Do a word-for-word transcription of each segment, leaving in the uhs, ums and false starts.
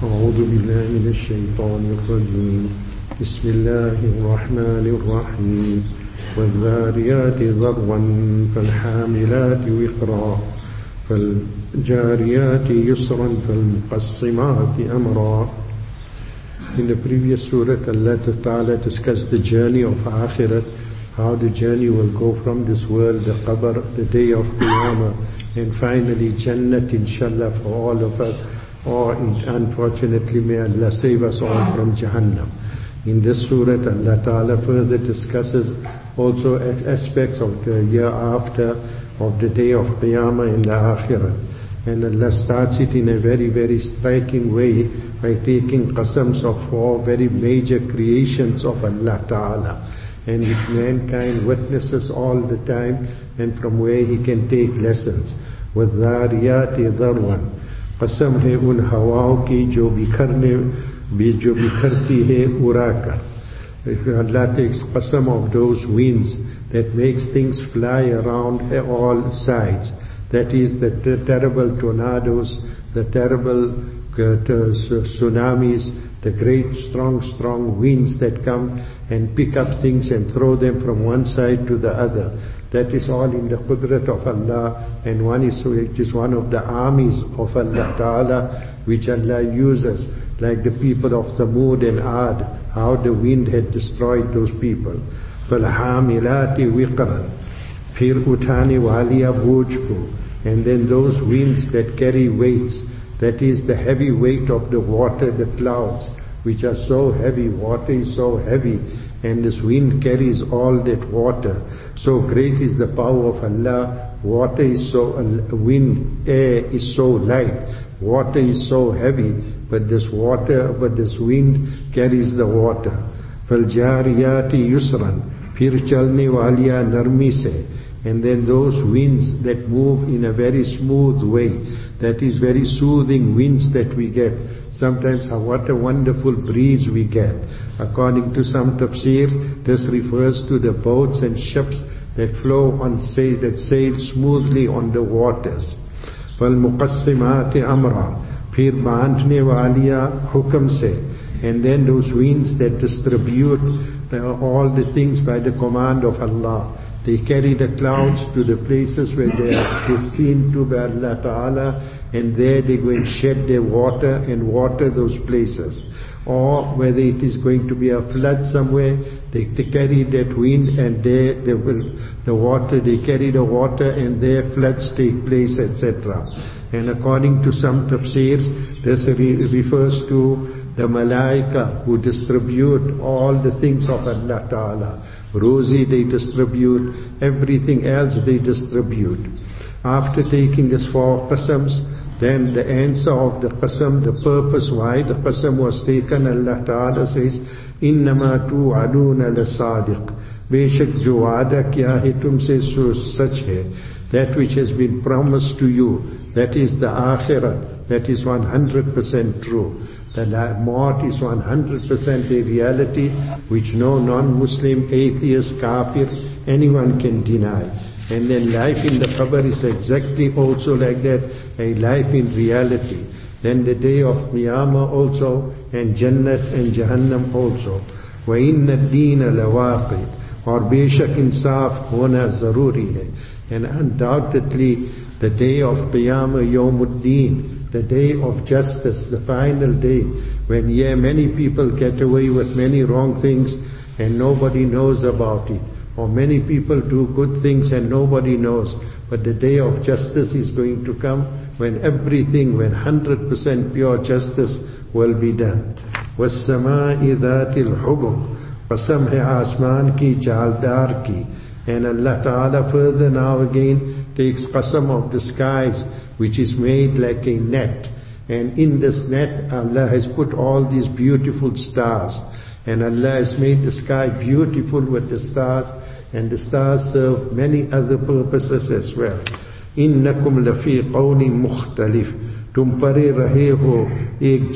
أعوذ بالله من الشيطان الرجيم بسم الله الرحمن الرحيم والذاريات ذروا فالحاملات وقرا فالجاريات يسرا فالمقسمات أمرا. In the previous surah, Allah Ta'ala discussed the journey of Akhirat, how the journey will go from this world, the Qabr, the day of Qiyamah, and finally Jannat, inshallah, for all of us, or unfortunately may Allah save us all from Jahannam. In this surah, Allah Ta'ala further discusses also aspects of the year after, of the day of Qiyamah in the Akhirat. And Allah starts it in a very, very striking way by taking qasams of four very major creations of Allah Ta'ala, and which mankind witnesses all the time, and from where he can take lessons. وَالذَّارِيَاتِ ذَرْوًا قسم ہے ان ہواؤں کی جو بکھرنے جو بکھرتی ہے اڑا کر. Allah takes qasam of those winds that makes things fly around all sides. That is the, the terrible tornadoes, the terrible uh, tsunamis, the great strong, strong winds that come and pick up things and throw them from one side to the other. That is all in the qudrat of Allah, and one is, it is one of the armies of Allah Ta'ala which Allah uses, like the people of Thamud and Ad, how the wind had destroyed those people. فَالْحَامِلَاتِ وِقْرًا Phir uthane waliya bojh ko. And then those winds that carry weights, that is the heavy weight of the water, the clouds, which are so heavy, water is so heavy, and this wind carries all that water. So great is the power of Allah. Water is so, wind, air is so light, water is so heavy, but this water, but this wind carries the water. فَالْجَارِيَاتِ يُسْرًا Phir chalne waliya narmi se. And then those winds that move in a very smooth way, that is very soothing winds that we get. Sometimes what a wonderful breeze we get. According to some tafsir, this refers to the boats and ships that flow on, say, that sail smoothly on the waters. وَالْمُقَسِّمَاتِ أَمْرًا Phir baandhne waliya hukam se. And then those winds that distribute all the things by the command of Allah. They carry the clouds to the places where they are destined to by Allah Ta'ala, and there they go and shed their water and water those places. Or whether it is going to be a flood somewhere, they, they carry that wind, and there they will, the water, they carry the water, and there floods take place, et cetera. And according to some tafsirs, this re- refers to the malaika who distribute all the things of Allah Ta'ala. Rozi they distribute, everything else they distribute. After taking these four qasams, then the answer of the qasam, the purpose why the qasam was taken, Allah Ta'ala says, إِنَّمَا تُوعَدُونَ لَصَادِقٌ Beshak jo wa'da kiya hai tumse so sach hai. That which has been promised to you, that is the akhirat, that is one hundred percent true. The maut is one hundred percent a reality which no non-Muslim, atheist, kafir, anyone can deny. And then life in the qabr is exactly also like that, a life in reality. Then the day of Qiyamah also, and Jannat and Jahannam also. وَإِنَّ الدِّينَ لَوَاقِعٌ Aur beshak insaf hona zaruri hai. And undoubtedly the day of Qiyamah, Yawmuddin, the day of justice, the final day, when yeah, many people get away with many wrong things and nobody knows about it. Or many people do good things and nobody knows. But the day of justice is going to come when everything, when one hundred percent pure justice will be done. وَالسَّمَاءِ ذَاتِ الْحُبُقِ Qasam hai asman ki jaldar ki. And Allah Ta'ala further now again takes qasam of the skies, which is made like a net. And in this net, Allah has put all these beautiful stars. And Allah has made the sky beautiful with the stars, and the stars serve many other purposes as well. إِنَّكُمْ لَفِي قَوْلٍ مُخْتَلِفٍ Tum pare rahe ho ek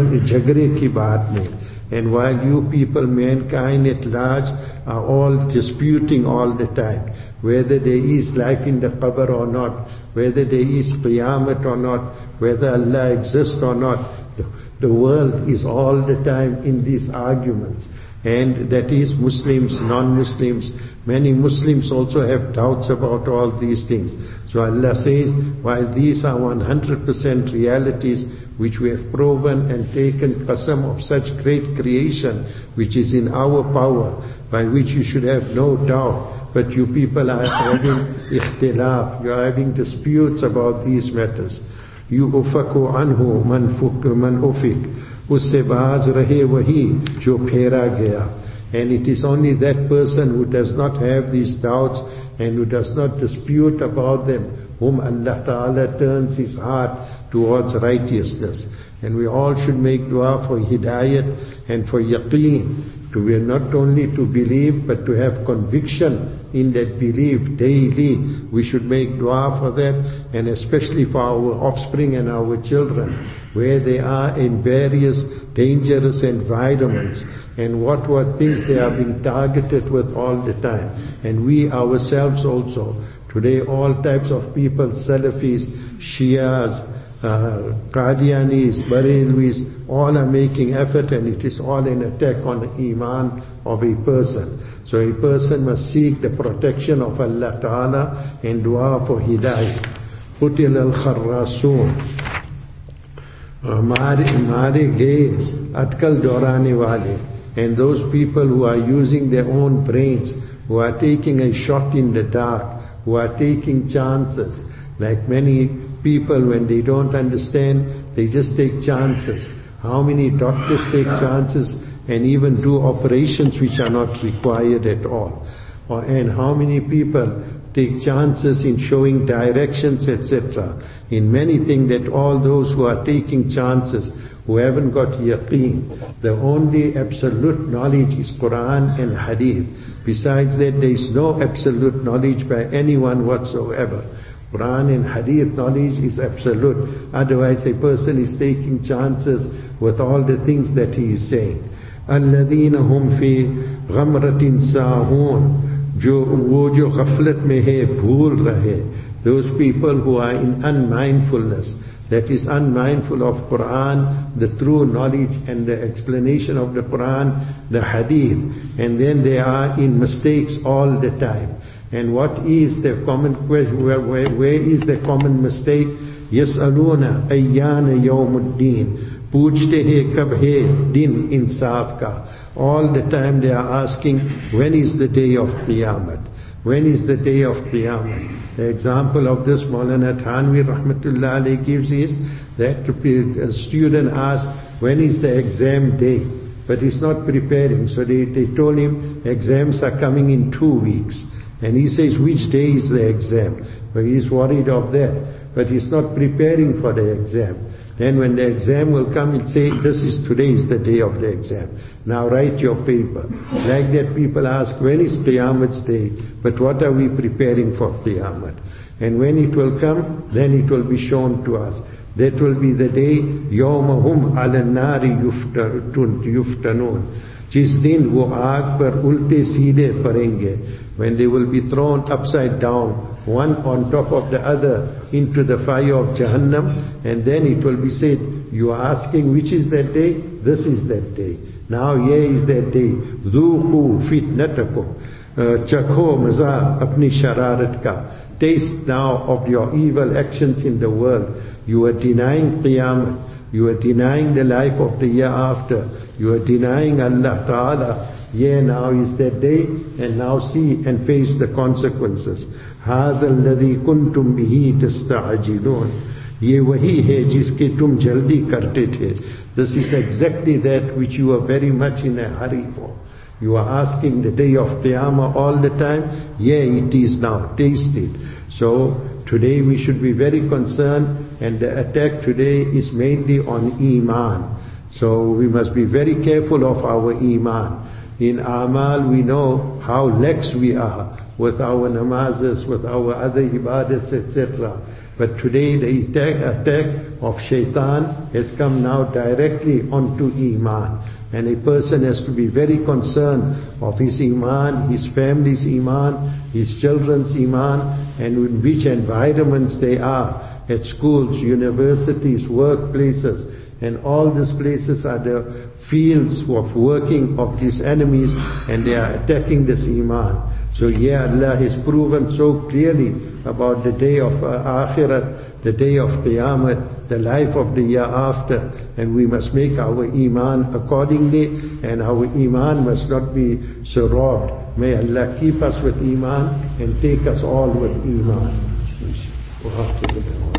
jagre ki baat mein. And while you people, mankind at large, are all disputing all the time, whether there is life in the qabr or not, whether there is qiyamah or not, whether Allah exists or not, The world is all the time in these arguments. And that is Muslims, non-Muslims. Many Muslims also have doubts about all these things. So Allah says, while these are one hundred percent realities which we have proven and taken qasam of such great creation which is in our power, by which you should have no doubt, but you people are having ikhtilaf, you are having disputes about these matters. युफ़कु अन्हु मन फुक मन उफ़िक, उससे बाज रहे वही जो फेरा गया. And it is only that person who does not have these doubts and who does not dispute about them, whom Allah Ta'ala turns his heart towards righteousness. And we all should make dua for hidayat and for yaqeen, to be not only to believe but to have conviction in that belief daily. We should make dua for that, and especially for our offspring and our children, where they are in various dangerous environments, and what what things they are being targeted with all the time. And we ourselves also, today all types of people, Salafis, Shias, uh, Qadianis, Barelwis, all are making effort, and it is all an attack on the iman of a person. So a person must seek the protection of Allah Ta'ala and dua for hidayah. Qutil al-kharrasoon, mare gaye atkal dorane wale. And those people who are using their own brains, who are taking a shot in the dark, who are taking chances, like many people when they don't understand, they just take chances. How many doctors take chances and even do operations which are not required at all? Or, and how many people take chances in showing directions, et cetera. In many things that all those who are taking chances, who haven't got yaqeen, the only absolute knowledge is Quran and Hadith. Besides that, there is no absolute knowledge by anyone whatsoever. Quran and Hadith knowledge is absolute. Otherwise a person is taking chances with all the things that he is saying. الَّذِينَ هُمْ فِي غَمْرَةٍ سَاهُونَ, जो वो जो ग़फ़लत में है, भूल रहे. Those people who are in unmindfulness, that is unmindful of Quran, the true knowledge and the explanation of the Quran, the Hadith, and then they are in mistakes all the time. And what is the common question? Where, where, where is the common mistake? يَسْأَلُونَ أَيَّانَ يَوْمُ الدِّينِ, पूछते हैं कब है दिन इंसाफ का. All the time they are asking, when is the day of Qiyamah? When is the day of Qiyamah? The example of this Maulana Thanvi Rahmatullah Alayhi gives is that a student asks, when is the exam day? But he's not preparing. So they, they told him, exams are coming in two weeks. And he says, which day is the exam? But he's worried of that. But he's not preparing for the exam. Then when the exam will come, he'll say, this is today is the day of the exam. Now write your paper. Like that people ask, when is Qiyamah's day? But what are we preparing for Qiyamah? And when it will come, then it will be shown to us. That will be the day, يَوْمَهُمْ عَلَى النَّارِ يُفْتَنُونَ. जिस दिन वो आग पर उल्टे सीधे पड़ेंगे, when they will be thrown upside down, one on top of the other, into the fire of Jahannam, and then it will be said, you are asking which is that day? This is that day. Now here is that day. ذُوقُوا فِتْنَتَكُمْ, chakho maza apni shararat ka. Taste now of your evil actions in the world. You are denying Qiyamah. You are denying the life of the year after. You are denying Allah Ta'ala. Yeah, now is that day, and now see and face the consequences. هَذَا الَّذِي كُنْتُمْ بِهِ تَسْتَعْجِلُونَ. ये वही है जिसके तुम जल्दी करते थे. This is exactly that which you are very much in a hurry for. You are asking the day of Qiyamah all the time. Yeah, it is now. Taste it. So today we should be very concerned, and the attack today is mainly on Iman. So we must be very careful of our Iman. In Amal we know how lax we are with our namazes, with our other ibadats, et cetera. But today the attack, attack of shaitan has come now directly onto Iman. And a person has to be very concerned of his Iman, his family's Iman, his children's Iman, and in which environments they are, at schools, universities, workplaces, And all these places are the fields of working of these enemies, and they are attacking this Iman. So yeah, Allah has proven so clearly about the day of uh, Akhirat, the day of Qiyamah, the life of the year after, and we must make our Iman accordingly, and our Iman must not be so robbed. May Allah keep us with Iman and take us all with Iman.